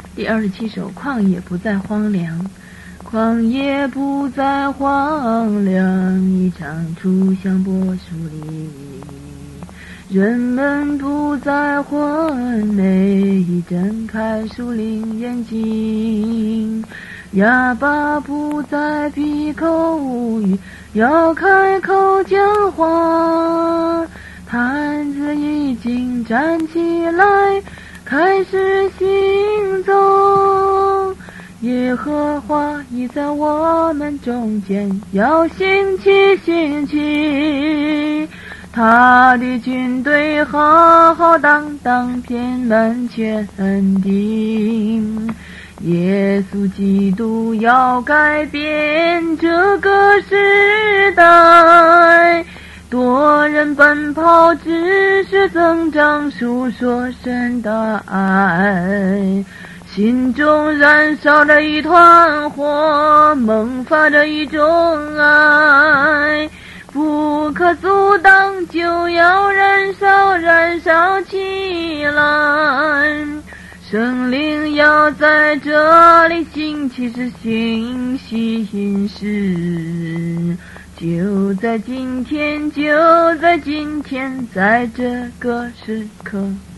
第27首，旷野不再荒凉。旷野不再荒凉，一场初香柏树里，人们不再昏昧，睁开属灵眼睛。哑巴不再闭口无语，要开口讲话。摊子已经站起来，开始行走。耶和华已在我们中间，要兴起，他的军队浩浩荡荡遍满全地。耶稣基督要改变这个时代，多人奔跑，知识增长，述说神的爱。心中燃烧着一团火，萌发着一种爱，不可阻挡，就要燃烧起来。圣灵要在这里兴起是新心事，就在今天，在这个时刻。